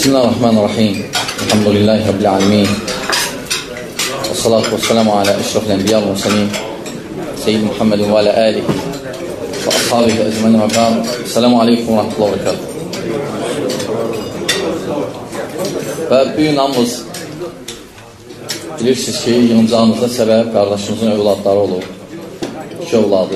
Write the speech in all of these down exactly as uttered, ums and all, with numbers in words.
Bismillahirrahmanirrahim. Elhamdülillahi Rabbil alemin. Və salatu və selamu alə əşrafil ənbiya və mursalin. Seyyid Muhammedin və alə alihi və ashabihi əcməni və qal. Selamu aleykum və rahmetullahi və bərəkatuh. Və bugün hamımız bilirsiniz ki, yığıncağımızda səbəb qardaşımızın övladları olur. İki övladı.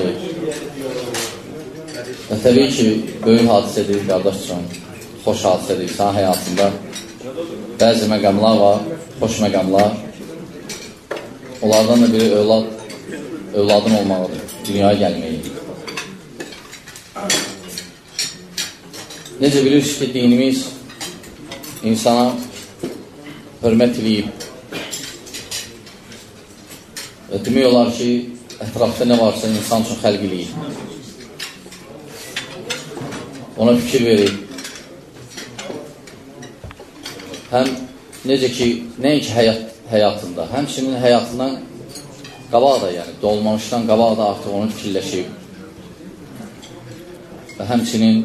Və təbii ki, böyük hadisədir qardaş üçün. Xoş hadisədir insan həyatında. Bəzi məqamlar var, xoş məqamlar. Onlardan da biri övlad, övladın olmağıdır, dünyaya gəlməyi. Necə bilirsiniz ki, dinimiz insana hörmət edib. Və demək olar ki, ətrafda nə varsa insan üçün xəlq edib. Ona fikir verir. Həm necə ki, nəinki həyat, həyatında, həmçinin həyatından qabaq da, yəni dolmamışdan qabaq da artıq onu fikirləşib. Və həmçinin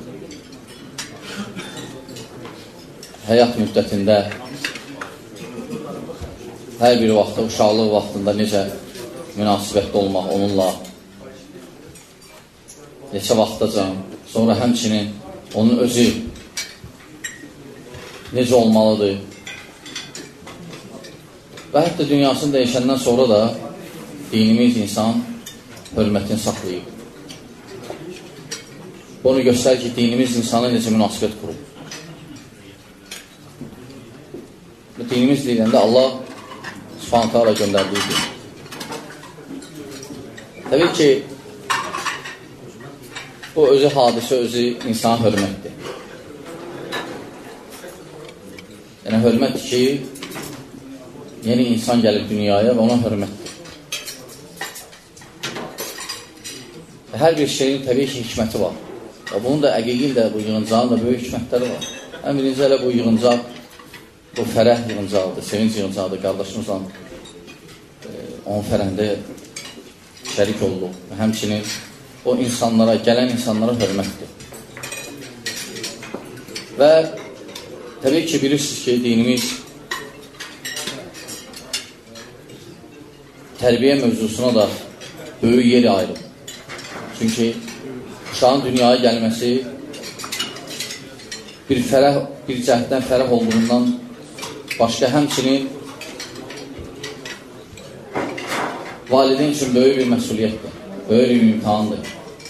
həyat müddətində hər bir vaxtda, uşaqlıq vaxtında necə münasibətdə olmaq onunla, neçə vaxtacan, sonra həmçinin onun özü necə olmalıdır. Və hətta dünyasını dəyişəndən sonra da dinimiz insan hörmətini saxlayıb. Bunu göstərir ki, dinimiz insana necə münasibət qurub. Dinimiz deyiləndə Allah Subhanahu taala göndərdiyidir. Təbii ki, bu özü hadisə, özü insana hörmətdir. Yəni, hörmətdir ki, yeni insan gəlib dünyaya və ona hörmətdir. Və hər bir şeyin təbii ki, hikməti var. Və bunun da əqiqin də, bu yığıncağın da böyük hikmətləri var. Ən birinci elə bu yığıncaq, bu fərəh yığıncaqdır, sevinç yığıncaqdır. Qardaşımızla onun fərəhində şərik olduq. Və həmçinin o insanlara, gələn insanlara hörmətdir. Və təbii ki, bilirsiniz ki, dinimiz tərbiyə mövzusuna da böyük yeri ayrılır. Çünki uşağın dünyaya gəlməsi bir fərəh, bir cəhətdən fərəh olduğundan başqa həmçinin valideyn üçün böyük bir məsuliyyətdir, böyük bir imtihandır.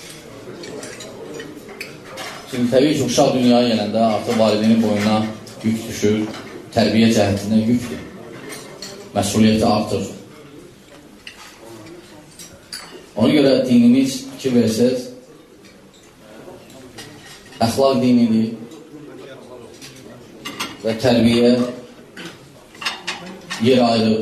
Çünki təbii ki, uşaq dünyaya gələndə artıq valideynin boyuna yük düşür, tərbiyə cəhətindən yükdür, məsuliyyəti artır. Ona görə dinimiz fikir versəz, əxlaq dinidir və tərbiyə yer ayırır.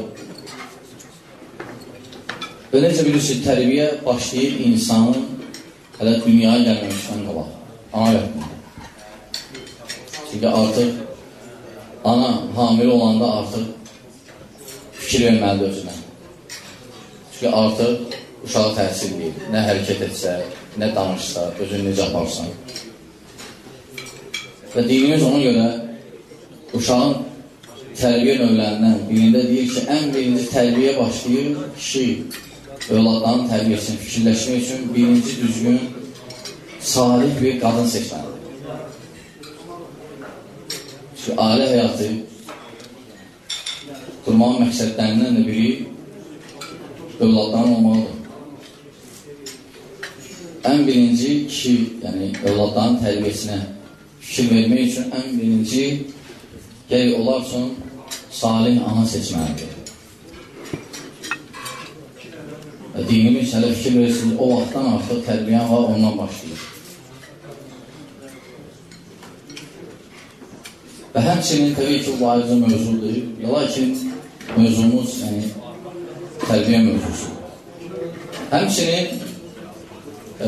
Və necə bilirsiniz, tərbiyə başlayıb insanın hələ dünyaya gəlməmişdən qabaq, ana yatmada. Çünki artıq ana hamile olanda artıq fikir verməlidir özünə. Çünki artıq uşağı təhsil deyil, nə hərəkət etsə, nə danışsa, özünü necə aparsan. Və dinimiz ona görə uşağın tərbiyə növlərindən birində deyir ki, ən birinci tərbiyə başlayır kişi övladların tərbiyəsini fikirləşmək üçün birinci düzgün, salih bir qadın seçməlidir. Çünki ailə həyatı qurmağın məqsədlərindən də biri övladların olmalıdır. Ən birinci kişi, yəni övladların tərbiyəsinə fikir vermək üçün ən birinci gələk onlar üçün salih ana seçməlidir. Və dinimiz hələ fikir verirsiniz, o vaxtdan artıq tərbiyən var, ondan başlayır. Və həmçinin təbii ki, vacib mövzudur. Lakin mövzumuz, yəni tərbiyə mövzusu. Həmçinin e,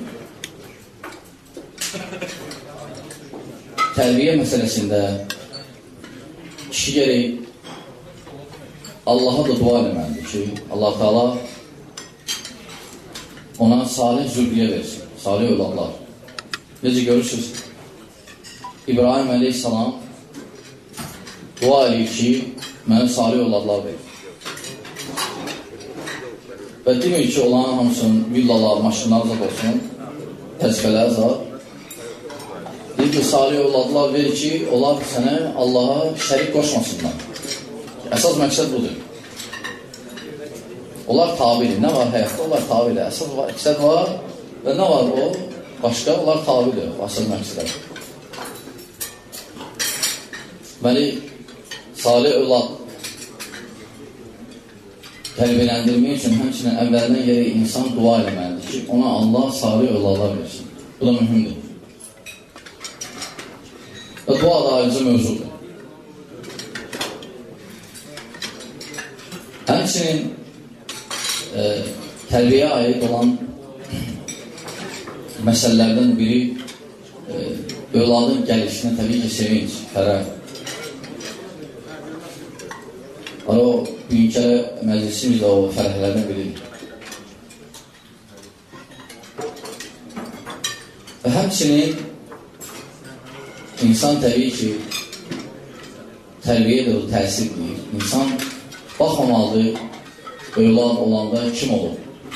tərbiyə məsələsində kişi gərək Allaha da dua eləməlidir ki, Allah Teala ona salih zürriyə versin, salih övladlar. Necə görürsünüz, İbrahim əleyhissalam dua eləyir ki, mənə salih övladlar verir. Və demir ki, olan hamısının villalar, maşınlar zat olsun, təzbələr zat. Deyir ki, salih övladlar verir ki, onlar sənə Allaha şərik qoşmasınlar. Əsas məqsəd budur. Onlar tabidir. Nə var həyatda? Onlar tabidir. Əsas var, məqsəd var və nə var o? Başqa, onlar tabidir. Əsas məqsəd. Deməli, salih övlad tərbiyələndirmək üçün həmçinin əvvəldən yerə insan dua eləməlidir ki, ona Allah salih övladlar versin. Bu da mühümdür. Və dua da ayrıca mövzudur. Həmçinin e, tərbiyə aid olan məsələlərdən biri e, övladın gəlişinə təbii ki, sevinç, fərəh. O, bugünkələ məclisimiz də o fərəhlərdən biridir. Və həmçinin insan təbii ki, tərbiyə də o təsir edir. İnsan baxmamalıdır, övlad olanda kim olur?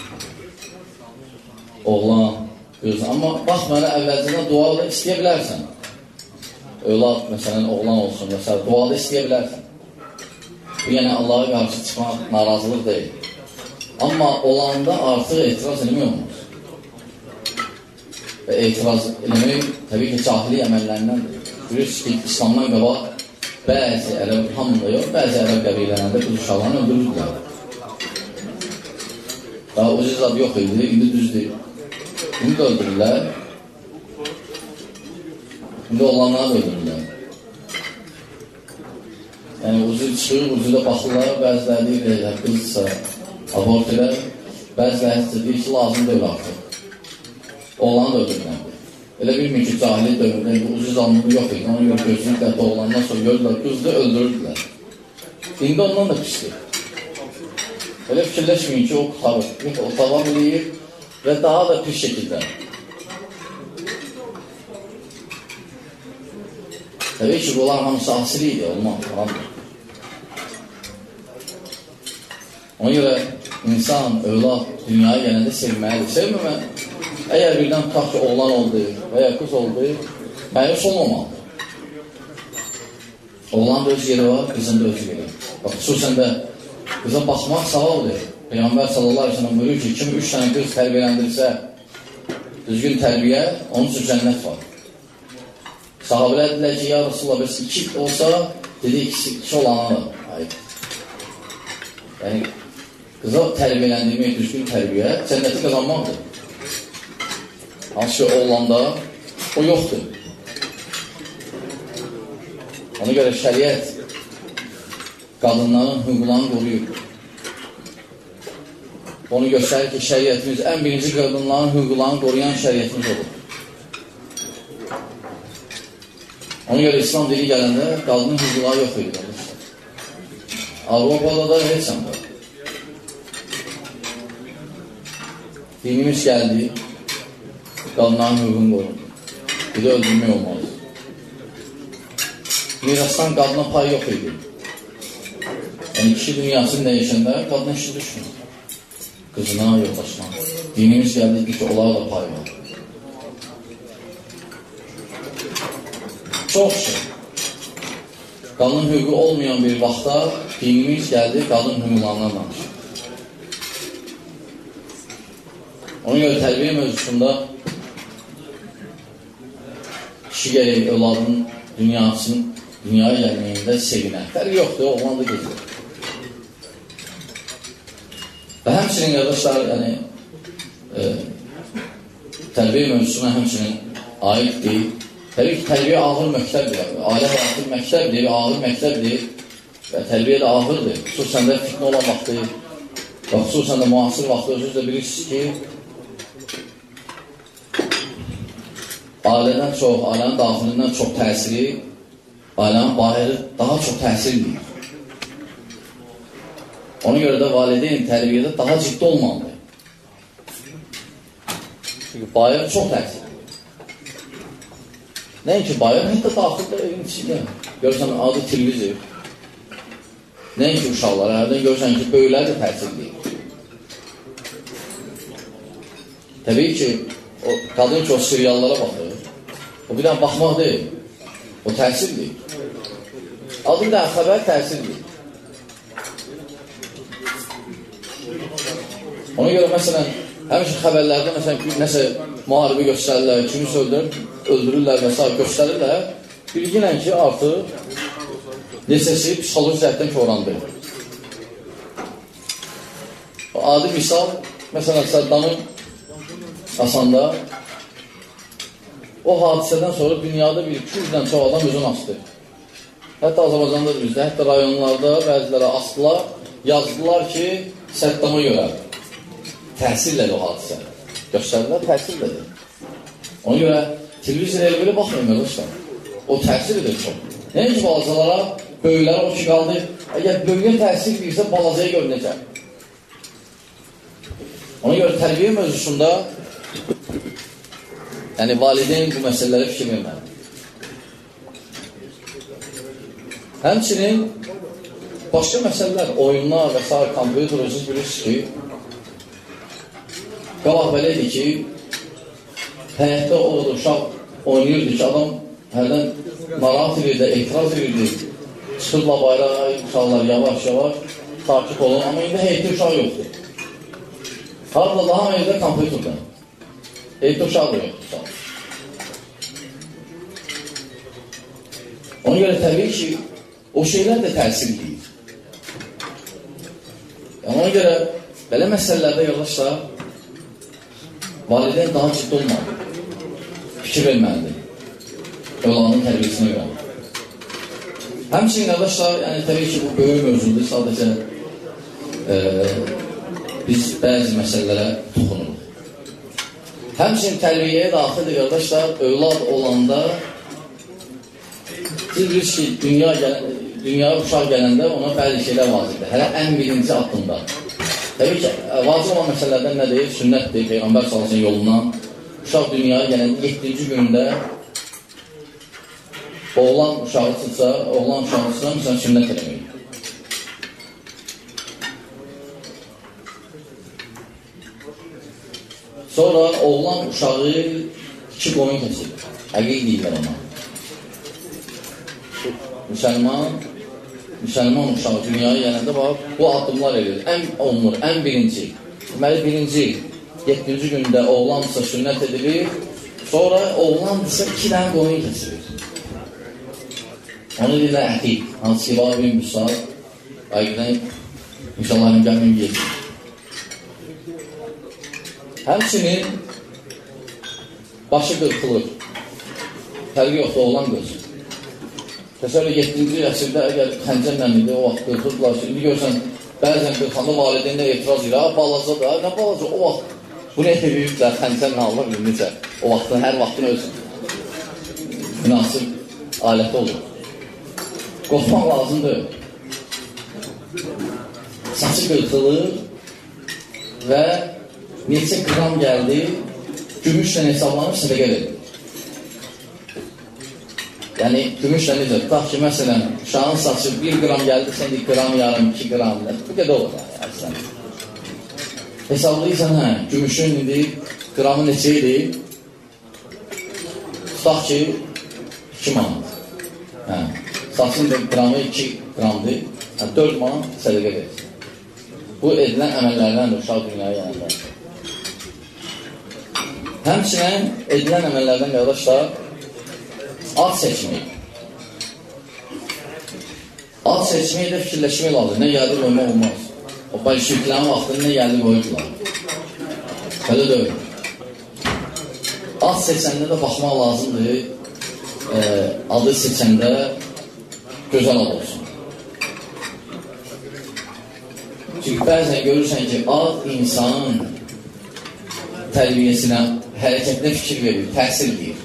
Oğlan, qız. Amma bax, mənə əvvəlcədən dualı istəyə bilərsən. Övlad, məsələn, oğlan olsun, məsələn, dualı istəyə bilərsən. Bu, yəni Allah'a qarşı çıxmaq narazılıq deyil. Amma olanda artıq etiraz eləmək olmaz. Və etiraz eləmək təbii ki, cahili əməllərindən görürsünüz ki, İslamdan qabaq bəzi ərəb, hamında yox, bəzi ərəb qəbilələrində qız uşaqlarını öldürürdülər. Daha o cüzad yox idi, indi düzdür. İndi də öldürürlər. İndi olanları da öldürürlər. Yəni, ucu çıxır, ucu da baxırlar, bəziləri deyir, qızsa, abort edər, bəziləri deyir ki, lazım deyil artıq. Oğlanı da öldürürlər. Elə bilmir ki, cahili dövrdə ucu zanlığı yox idi, ona görə gözünü qəbdə oğlandan sonra gördülər, qızı da öldürürdülər. İndi ondan da pisdir. Elə fikirləşməyin ki, o qutarır, o tavam eləyir və daha da pis şəkildə. Təbii ki, bunlar hamısı asili idi, olmaz, haramdır. Ona görə insan, övlad dünyaya gələndə sevməlidir. Sevməmək, əgər birdən tutaq ki, oğlan oldu və ya qız oldu, məyus olmamalıdır. Oğlan da öz yeri var, qızın da öz yeri. Bax, xüsusən də qıza baxmaq savabdır. Peyğəmbər sallallahu aleyhi ve sellem buyurur ki, kim üç tane qız tərbiyələndirsə, düzgün tərbiyə, onun üçün cənnət var. Sahabələr dedilər ki, ya Rasulullah, bəs iki olsa, dedi, ikisi, iki olanı da. Hayır. Yəni, qıza tərbiyələndirmək, düzgün tərbiyə, cənnəti qazanmaqdır. Hansı ki, oğlanda, o yoxdur. Ona görə şəriət qadınların hüquqlarını qoruyur. Onu göstərir ki, şəriətimiz ən birinci qadınların hüquqlarını qoruyan şəriətimiz olur. Ona görə İslam dili gələndə qadının hüquqları yox idi. Avropada da heç sən var. Dinimiz gəldi, qadınların hüququnu qorundu. Bir də öldürmək olmaz. Mirasdan qadına pay yox idi. Yəni, kişi dünyasını dəyişəndə qadına işi düşmür. Qızına yoldaşına. Dinimiz gəldi ki, onlara da pay var. Çox şey. Qadın hüququ olmayan bir vaxtda dinimiz gəldi, qadın hüquqlarından danışır. Ona görə tərbiyə mövzusunda kişi gərək övladın dünyasının dünyaya gəlməyində sevinər. Fərq yoxdur, oğlan da gedir. Və həmçinin qardaşlar, yəni, e, tərbiyə mövzusuna həmçinin aid deyil. Təbii ki, tərbiyə ağır məktəbdir. Ailə həyatı məktəbdir, ağır məktəbdir və tərbiyə də ağırdır. Xüsusən də fitnə olan vaxtı və xüsusən də müasir vaxtı özünüz də bilirsiniz ki, ailədən çox, ailənin daxilindən çox təsiri, ailənin bayırı daha çox təsir edir. Ona görə də valideyn tərbiyədə daha ciddi olmalıdır. Çünki bayır çox təsir edir. Nəinki bayır, hətta daxildə evin içində. Görürsən, adı televizor, Nəinki uşaqlara, hərdən görürsən ki, böyüklər də təsir deyil. Təbii ki, o qadın ki, o seriallara baxır. O bir dənə baxmaq deyil. O təsir deyil. Adı da xəbər təsir deyil. Ona görə, məsələn, həmişə xəbərlərdə, məsələn, nəsə müharibi göstərirlər, kimi öldürür, öldürürlər və s. göstərirlər. Bilginən ki, artıq neçəsi psixoloji cəhətdən korandır. Adi misal, məsələn, Saddamın Asanda o hadisədən sonra dünyada bir iki yüzdən çox adam özünü astı. Hətta Azərbaycanda da bizdə, hətta rayonlarda bəzilərə astılar, yazdılar ki, Saddama görə təsirlədir o hadisə. Göstərdilər, təsirlədir. Ona görə televizyon elə belə baxmayın, qardaşlar. O təsir edir çox. Nəinki balacalara, böyüklərə o ki qaldı, əgər böyüyə təsir edirsə, balacaya gör necə. Ona görə tərbiyə mövzusunda yəni valideyn bu məsələlərə fikir verməli. Həmçinin başqa məsələlər, oyunlar və s. kompüter özünüz bilirsiniz ki, qabaq belə idi ki, həyətdə orada uşaq oynayırdı ki, adam hərdən narahat edirdi, etiraz edirdi, çıxırla bayrağı, uşaqlar yavaş-yavaş takip olun, amma indi həyətdə uşaq yoxdur. Harada daha evdə kompüterdən. Həyətdə uşaq da yoxdur. Ona görə təbii ki, o şeylər də təsir edir. Yəni, ona görə belə məsələlərdə yollaşsa, valideyn daha ciddi olmalı. Fikir verməlidir. Övladın tərbiyəsinə görə. Həmçinin yollaşlar, yəni təbii ki, bu böyük mövzudur. Sadəcə e, biz bəzi məsələlərə toxunuruq. Həmçinin tərbiyəyə daxildir, qardaşlar, övlad olanda siz bilirsiniz ki, dünya gələn, dünyaya uşaq gələndə ona bəzi şeylər vacibdir. Hələ ən birinci addımda. Təbii ki, vacib olan məsələlərdən nə deyir? Sünnətdir, Peyğəmbər sallallahu yolundan. Uşaq dünyaya gələndə yeddinci gündə oğlan uşağı çıxsa, oğlan uşağı çıxsa, məsələn, sünnət eləmək. Sonra oğlan uşağı iki qoyun kəsir. Əqiq deyirlər ona. Müsəlman, müsəlman uşağı dünyaya gələndə bax, bu addımlar edir. Ən olunur, ən birinci. Deməli, birinci, yeddinci gündə oğlansa sünnət edilir, sonra oğlandırsa iki dənə qoyun kəsilir. Onu deyirlər əqiq. Hansı ki, var bir müsal, əqiqdən inşallahın gəlməyim yedir. Həmçinin başı qırxılır. Fərqi yoxdur, oğlan qırxılır. Təsəvvür yeddinci əsrdə əgər xəncərlə idi, o vaxt qırxırdılar. Şimdi görsən, bəzən qırxanda valideynlə etiraz edir, balaca da, nə balaca, o vaxt bunu etiriyiblər, xəncərlə alır, necə, o vaxtın, hər vaxtın öz münasib aləti olur. Qorxmaq lazımdır. Saçı qırxılır və neçə qram gəldi, gümüşlə hesablanıb sədəqə verir. Yəni, gümüşlə necə? Tutaq ki, məsələn, uşağın saçı bir qram gəldi, sən deyik, qram yarım, iki qram, bu qədər olur, yəni, hesablayırsan, hə, gümüşün indi qramı neçə idi? Tutaq ki, iki manat. Hə, saçın qramı iki qramdır, hə, dörd manat sədəqə verir. Bu edilən əməllərdəndir, uşaq dünyaya yanında. Həmçinin edilən əməllərdən qardaşlar, ad seçmək. Ad seçməyi də fikirləşmək lazım. Nə gəldi qoymaq olmaz. O bolşeviklərin vaxtında nə gəldi qoydular. Belə deyil. Ad seçəndə də baxmaq lazımdır. E, adı seçəndə gözəl ad olsun. Çünki bəzən görürsən ki, ad insanın tərbiyəsinə, hərəkətinə fikir verir, təsir edir.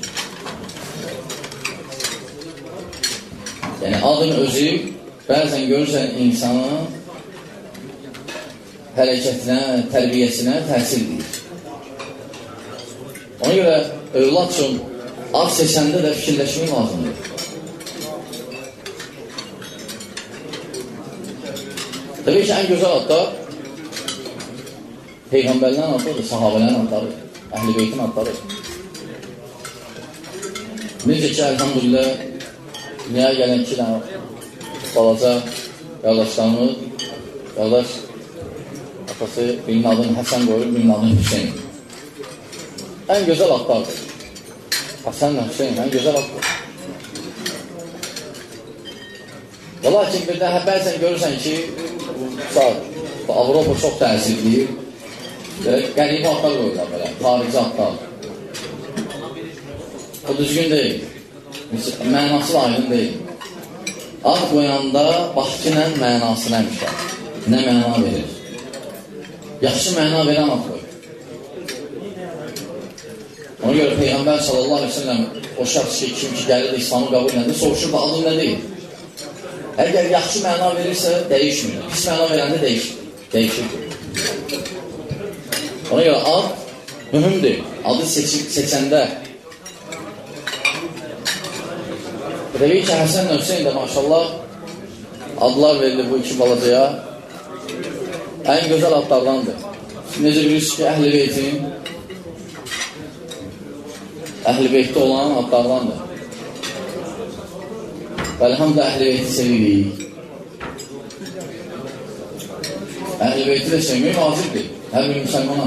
Yəni, adın özü bəzən görürsən insanın hərəkətinə, tərbiyəsinə təsir edir. Ona görə övlad üçün ad seçəndə də fikirləşmək lazımdır. Təbii ki, ən gözəl adlar Peyğəmbərlərin adlarıdır, sahabələrin adları, Əhl-i Beytin adları. Necə ki, əlhamdülillah, dünyaya gələn iki dənə balaca qardaşlarımız, qardaş atası birinin adını Həsən qoyur, birinin adını Hüseyin. Ən gözəl adlardır. Həsənlə Hüseyin, ən gözəl adlar. Və lakin bir də bəzən görürsən ki, Avropa çox təsirliyir. Qəribə adlar qoyurlar belə, xarici adlar. O düzgün deyil. Mənası da aydın deyil. Ad qoyanda baxkilə mənası nəmişlər. Nə məna verir? Yaxşı məna verən ad qoyur. Ona görə Peyğəmbər sallallahu aleyhi ve sellem o şəxs ki, kim ki gəlir də İslamı qəbul edəndə soruşur da adı nə deyil? Əgər yaxşı məna verirsə, dəyişmir. Pis məna verəndə dəyişir. Dəyişir. Ona görə ad mühümdür. Adı seçəndə. Demək ki, Həsən Hüseyin də maşallah adlar verilir bu iki balacaya. Ən gözəl adlardandır. Necə bilirsiniz ki, Əhl-i Beytin Əhl-i Beytdə olan adlardandır. Və əlhamdə Əhl-i Beyti sevirik. Əhl-i Beyti də sevmək vacibdir. Hər bir müsəlmana.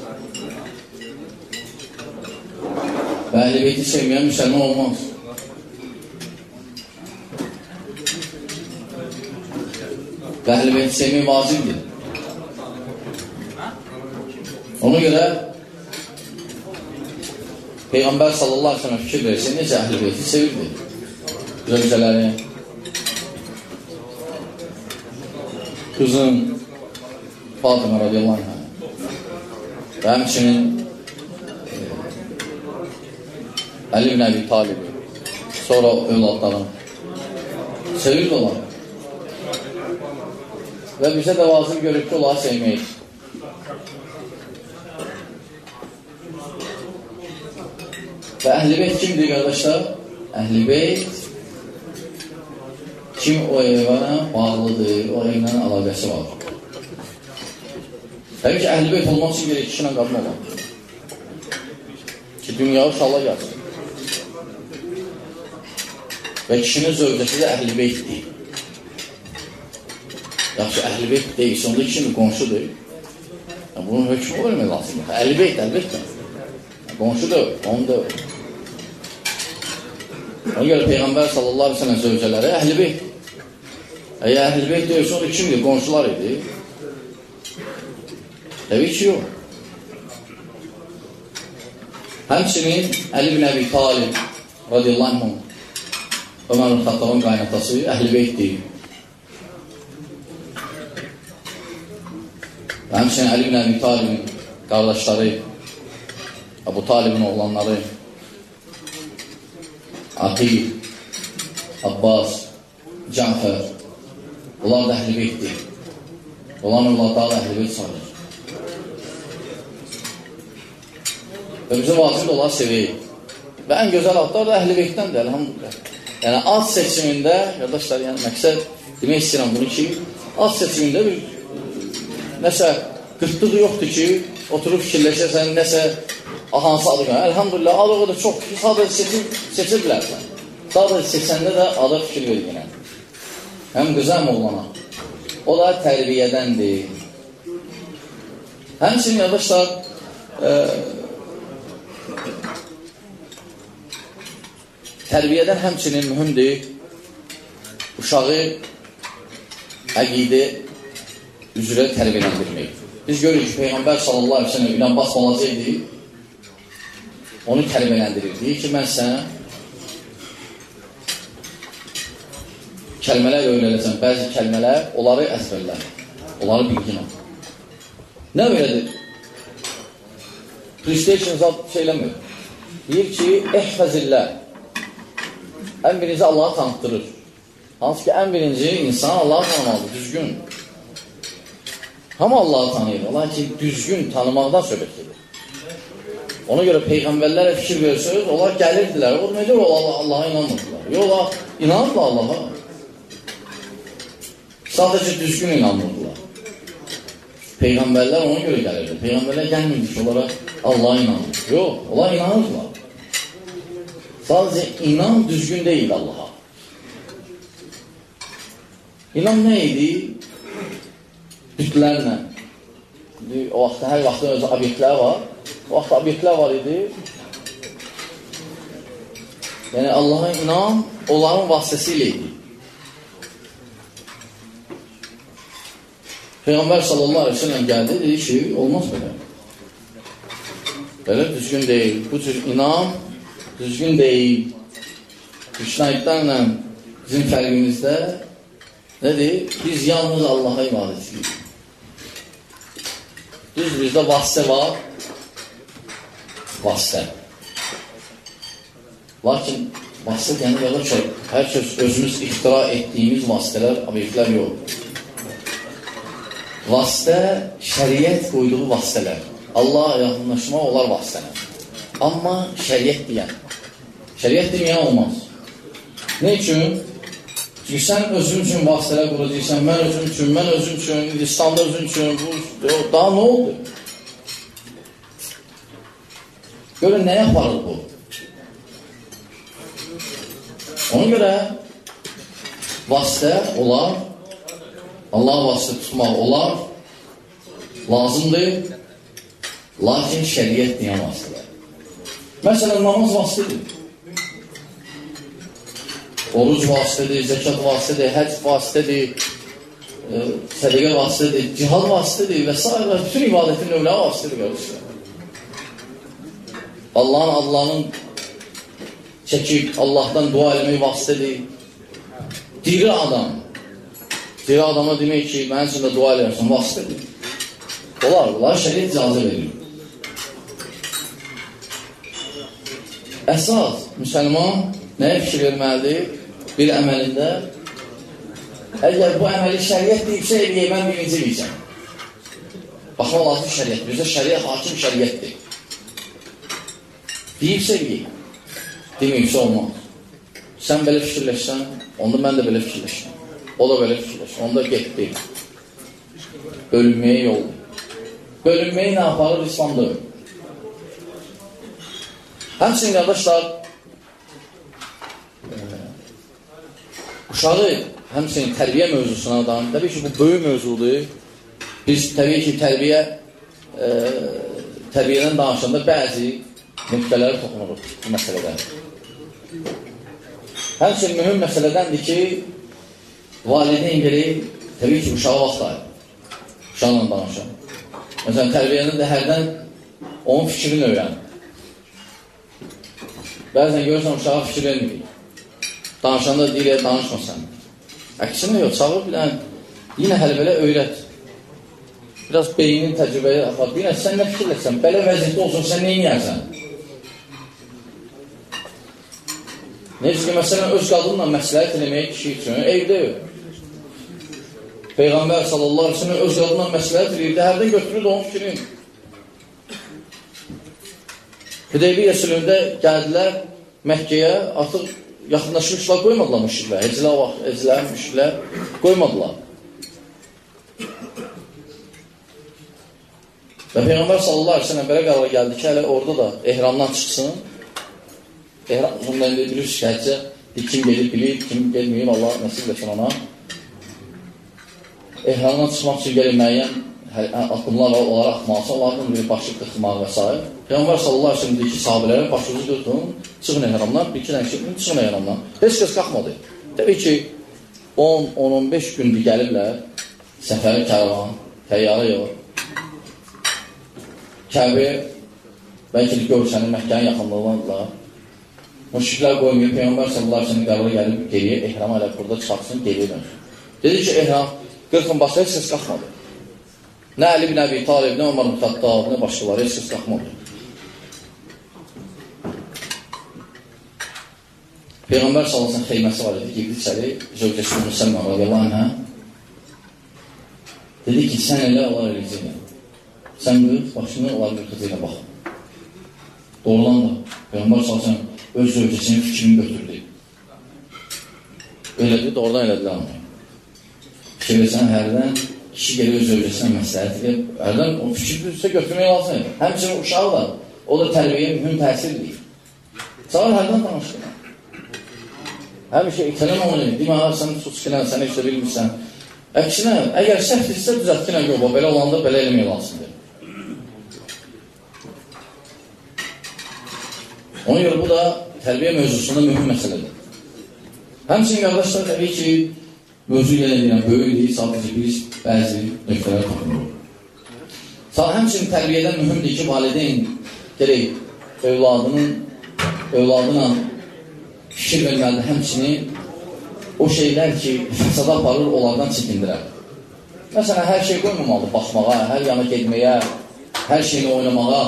Və Əhl-i Beyti sevməyən müsəlman olmaz. Və Əhl-i Beyti sevmək vacibdir. Ona görə Peyğəmbər sallallahu aleyhi ve sellem fikir verirsə, necə Əhl-i Beyti sevirdi? Zövcələri, qızın Fatıma radiyallahu anh və həmçinin Əli ibn Əbi Talibi, sonra övladların sevirdi onlar. Və bizə də vacib görüb ki, onları sevməyik. Və Əhl-i Beyt kimdir, qardaşlar? Əhl-i Beyt kim o evə bağlıdır, o evlə əlaqəsi var. Təbii ki, Əhl-i Beyt olmaq üçün gerək kişi ilə qadın olan. Ki, dünya uşaqlar gəlsin. Və kişinin zövcəsi də Əhl-i Beytdir. Yaxşı, Əhl-i Beyt deyilsə, onda kişinin qonşudur. Bunun hökmü o vermək lazımdır. Əhl-i Beyt, əlbəttə. Qonşudur, onu da öyle. Ona görə Peyğəmbər sallallahu aleyhi ve sellem zövcələri Əhl-i Beyt. Əgər Əhl-i Beyt deyilsə, onu kimdir? Qonşular idi. Təbii ki, yox. Həmçinin Əli ibn Əbi Talib radiyallahu anh Ömər Xattabın qaynatası Əhl-i Beytdir. Həmçinin Əli ibn Əbi Talibin qardaşları, Əbu Talibin oğlanları, Aqil, Abbas, Canfər, onlar da Əhl-i Beytdir. Onların övladları da Əhl-i Beyt sayılır. Və bizə vacib olaraq sevəyik. Və ən gözəl adlar da Əhl-i Beytdəndir, əlhamdülillah. Yəni, ad seçimində, qardaşlar, yəni məqsəd demək istəyirəm bunu ki, ad seçimində bir nəsə qırtlıq yoxdur ki, oturub fikirləşərsən, nəsə hansı adı qoyur. Əlhamdülillah, adı o da çox ki, sadəcə seçir, seçir bilərsən. Sadəcə seçəndə də adı fikir verir. Həm qıza, həm oğlana. O da tərbiyədəndir. Həmçinin, qardaşlar, e, tərbiyədən həmçinin mühümdir uşağı əqidə üzrə tərbiyələndirmək. Biz görürük ki, Peyğəmbər sallallahu aleyhi ve sellem ilə basmalaca idi, onu tərbiyələndirir. Deyir ki, mən sənə kəlmələr öyrələcəm, bəzi kəlmələr, onları əzbərlər, onları bilginəm. Nə öyrədir? PlayStation zat şeyləmir. Deyir ki, ehfəzillər. Ən birinci Allah'ı tanıtdırır. Hansı ki, ən birinci insan Allah'ı tanımalıdır, düzgün. Hamı Allah'ı tanıyır, lakin düzgün tanımaqdan söhbət edir. Ona görə Peyğəmbərlərə fikir verirsiniz, onlar gəlirdilər, o necə Allah'a inanmırdılar. Yox, inanırdılar Allah'a. Sadəcə düzgün inanmırdılar. Peyğəmbərlər ona görə gəlirdi. Peyğəmbərlər gəlmirdi ki, onlara Allah'a inanır. Yox, onlar inanırdılar. Sadəcə inan düzgün deyil Allah'a. İnan nə idi? Bütlərlə. O vaxtda, hər vaxtda öz obyektlər var. O vaxtda obyektlər var idi. Yəni Allah'a inan onların vasitəsilə idi. Peyğəmbər sallallahu aleyhi ve sellem gəldi, dedi ki, olmaz belə. Belə düzgün deyil. Bu cür inan düzgün deyil. Müşriklərlə bizim fərqimizdə nədir? Biz yalnız Allah'a ibadət edirik. Düz bizdə vasitə var. Vasitə. Lakin vasitə yəni yola ki, hər kəs özümüz ixtira etdiyimiz vasitələr, obyektlər yox. Vasitə, şəriət qoyduğu vasitələr. Allah'a yaxınlaşmaq olar vasitələr. Amma şəriət deyən. Şəriət deməyən olmaz. Ne üçün? Çünki sən özün üçün vasitələr quracaqsan, mən özüm üçün, mən özüm üçün, İslamda özüm üçün, bu, daha nə oldu? Görün, nə yaparız bu? Ona görə vasitə olar, Allah'a vasitə tutmaq olar, lazımdır, lakin şəriət deyən vasitələr. Məsələn, namaz vasitədir. Oruc vasitədir, zəkat vasitədir, həc vasitədir, e, sədəqə vasitədir, cihad vasitədir və s. bütün ibadətin növləri vasitədir, görürsünüz. Allahın adlarının çəkib, Allahdan dua eləmək vasitədir. Diri adam, diri adama demək ki, mənim üçün də dua eləyərsən, vasitədir. Olar, bunlar şəriət icazə verir. Əsas, müsəlman nəyə fikir verməlidir? Bir əməlində, əgər bu əməli şəriət deyibsə, eləyək, mən birinci eləyəcəm. Baxma lazım şəriət, bizə şəriət hakim şəriətdir. Deyibsə eləyək, deməyibsə olmaz. Sən belə fikirləşsən, onda mən də belə fikirləşsən. O da belə fikirləşsən, onda getdi. Bölünməyə yoldur. Bölünməyi nə aparır? İslamda öl. Həmçinin, qardaşlar, uşağı həmçinin tərbiyə mövzusuna adam, təbii ki, bu böyük mövzudur. Biz təbii ki, tərbiyə e, tərbiyədən danışanda bəzi nöqtələri toxunuruq bu məsələdən. Həmçinin mühüm məsələdəndir ki, valideyn gəlib, təbii ki, uşağı vaxt ayır. Uşaqla danışan. Məsələn, tərbiyənin də hərdən onun fikrini öyrən. Bəzən görürsən, uşağa fikir vermirik. Danışanda deyilə, danışmasan. Əksinə yox, çağır bilən, yenə hələ belə öyrət. Biraz beynin təcrübəyə apar. Deyilən, sən nə fikirləsən? Belə vəziyyətdə olsun, sən neyin yersən? Necə ki, məsələn, öz qadınla məsləhət eləməyə kişi üçün, evdə yox. Peyğəmbər sallallahu aleyhi ve sellem öz qadınla məsləhət eləyirdi, hərdən götürürdü onun fikrini. Hüdeybiyyə sülhündə gəldilər Məkkəyə, artıq yaxınlaşmışlar, qoymadılar müşriklər, hecilər vaxt, hecilər, müşriklər qoymadılar. Və Peyğəmbər sallallahu aleyhi ve sellem belə qərara gəldi ki, hələ orada da ehramdan çıxsın. Ehram uzundan bilir şəhətcə, kim gelir, bilir, kim gelməyib, Allah nəsib etsin ona. Ehramdan çıxmaq üçün gəlib müəyyən addımlar var, onlara atmalısın, onlardan bir başı qırxmaq və s. Peyğəmbər sallallahu aleyhi ve sellem deyir ki, sahabələrə başınızı götürün, çıxın ehramdan, bir iki dənə çıxın, çıxın ehramdan. Heç kəs qalxmadı. Təbii ki, on on on beş gündür gəlirlər, səfəri kərvan, təyyarə yox. Kəbi, bəlkə də görürsənin Məkkənin yaxınlığındadırlar. Müşriklər qoymuyor, Peyğəmbər sallallahu aleyhi ve sellem qərara gəlib geriyə, ehram elə burada çıxartsın, geriyə dönsün. Dedi ki, ehram, qırxın başına heç kəs qalxmadı. Nə Əli bin Əbi Talib, nə Ömər bin Xəttab, nə başqaları, heç kəs qalxmadı. Peyğəmbər sallallahu aleyhi ve sellem xeyməsi var idi, girdi içəri, zövcəsi Ümmü Səlmə radiyallahu anhə. Dedi ki, sən elə Allah eləyəcəklə. Sən qırx, başını onlar qırxızıyla bax. Doğrudan da, Peyğəmbər sallallahu aleyhi ve sellem öz zövcəsinin fikrini götürdü. Elədi, doğrudan elədilər onu. Fikirləsən hərdən kişi gəlir öz zövcəsinə məsləhət edib, əldən o fikirdirsə götürmək lazım. Həmçinin uşaq da, o da tərbiyyəyə mühüm təsirdir. Sağır hərdən danışdırma. Həmişə itələn onu, demək, sən suskilən, sən heç də bilmirsən. Əksinə, əgər səhvdirsə, düzəltkinə yox, belə olanda belə eləmək lazımdır. Ona görə bu da tərbiyə mövzusunda mühüm məsələdir. Həmçinin qardaşlar, təbii ki, mövzu ilə edirəm, böyükdir, sadəcə biz bəzi nöqtələr toxunur. Həmçinin tərbiyədən mühümdür ki, valideyn gerək övladının, övladına fikir verməlidir, həmçinin o şeylər ki, fəsada aparır, onlardan çəkindirər. Məsələn, hər şey qoymamalıdır, baxmağa, hər yana getməyə, hər şeyini oynamağa.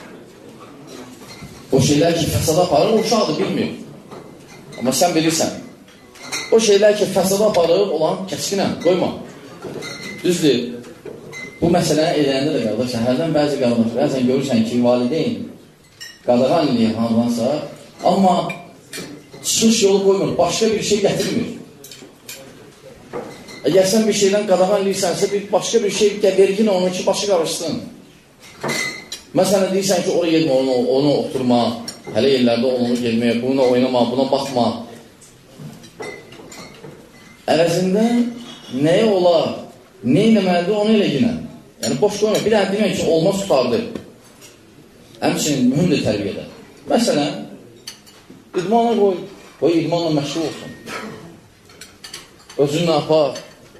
O şeylər ki, fəsada aparır, o uşaqdır, bilmir. Amma sən bilirsən. O şeylər ki, fəsada aparır, olan kəskinə, qoyma. Düzdür, bu məsələni edəndə də qardaşlar, hərdən bəzi qardaşlar, bəzən görürsən ki, valideyn qadağan eləyir handansa, amma çıxış yolu qoymur, başqa bir şey gətirmir. Əgər sən bir şeydən qadağan eləyirsənsə, başqa bir şey vergin onun ki, başı qarışsın. Məsələn, deyirsən ki, oraya gedmə, onu, onu oturma, hələ yerlərdə onu gelməyə, buna oynama, buna baxma. Əvəzində nəyə olar, nə eləməlidir, onu elə ginə. Yəni, boş qoyma, bir dənə demək ki, olmaz tutardır. Həmçinin mühümdür tərbiyədə. Məsələn, idmana qoy, qoy idmanla məşğul olsun. Özünlə apar.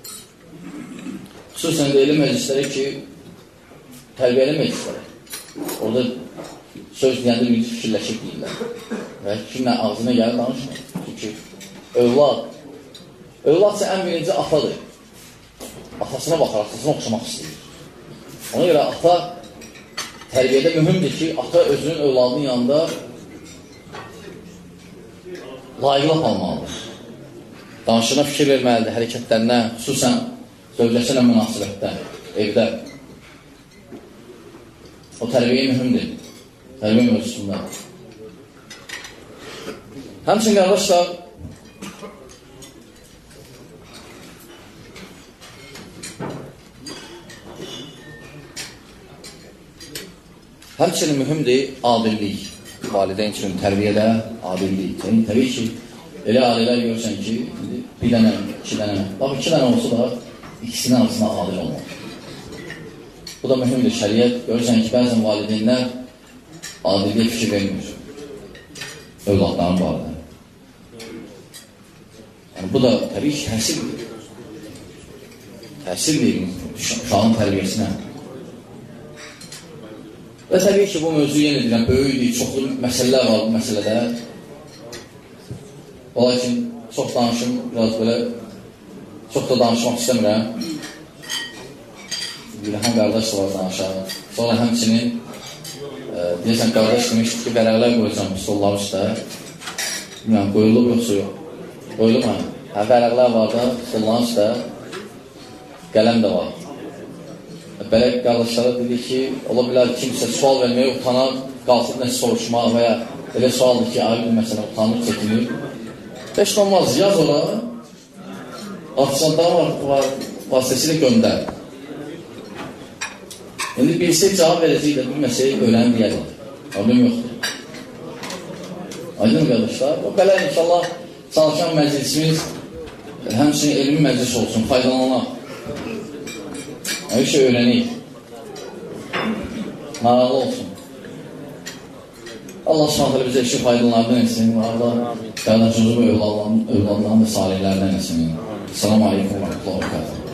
Xüsusən də elə məclisləri ki, tərbiyəli məclisləri. Orada söz deyəndə bir fikirləşib deyirlər. Və kimlə ağzına gəlir danışmır. Çünki övlad, övladsa ən birinci atadır. Atasına baxar, atasına oxşamaq istəyir. Ona görə ata tərbiyədə mühümdür ki, ata özünün övladının yanında layiqlap almalıdır. Danışına fikir verməlidir, hərəkətlərinə, xüsusən zövcəsinə münasibətdə, evdə. O tərbiyə mühümdür, tərbiyə mövzusunda. Həmçin qardaşlar, həmçinin mühümdür adillik. Valideyn üçün tərbiyədə adillik. Yəni, təbii ki, elə ailələr görürsən ki, bir dənə, iki dənə, bax, iki dənə olsa da ikisinin arasında adil olmaq. Bu da mühümdür şəriət. Görürsən ki, bəzən valideynlər adilliyə fikir vermir. Övladların barədə. Yəni, bu da təbii ki, təsirdir. Təsirdir uşağın tərbiyəsinə. Və təbii ki, bu mövzu yenə deyilən, böyükdir, çoxlu məsələlər var bu məsələdə. Ola ki, çox danışım, biraz belə, çox da danışmaq istəmirəm. Bilhəm qardaş da var danışaq. Sonra həmçinin, e, deyəsən, qardaş demişdir ki, vərəqlər qoyacam stollar üstə. Bilməm, qoyulub yoxsa yox. Qoyulub mı? Hə, vərəqlər var da, stollar üstə. Qələm də var. Belə qardaşlara dedik ki, ola bilər kimsə sual verməyə utanar, qalxıb nəsə soruşmaq və ya elə sualdır ki, ayrı məsələn, utanır, çəkilir. Heç olmaz, yaz ola, atısandan var, var vasitəsilə göndər. İndi birisi cavab verəcək də bilməsək, öyrənib deyəcək. Problem yoxdur. Aydın qardaşlar, o belə inşallah çalışan məclisimiz həmçinin elmi məclis olsun, faydalanaq. Her şey öğreneyim. Naralı olsun. Allah subhanahu bize işi faydalardan etsin. Allah kardeşimizi bu övladlarını da salihlerden etsin. Selamun aleyküm ve rahmetullahi ve berekatuhu.